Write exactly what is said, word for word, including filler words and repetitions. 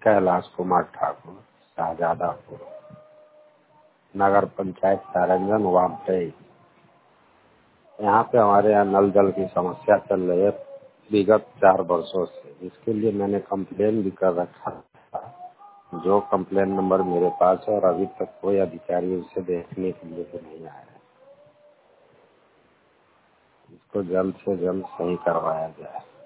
कैलाश कुमार ठाकुर, शाहजादापुर, नगर पंचायत सारंगन, वार्ड तेईस। यहाँ पे हमारे यहाँ नल जल की समस्या चल रही है विगत चार वर्षों से, जिसके लिए मैंने कंप्लेन भी कर रखा था, जो कंप्लेन नंबर मेरे पास है, और अभी तक कोई अधिकारी उसे देखने के लिए भी नहीं आया है। इसको जल्द से जल्द सही करवाया जाए।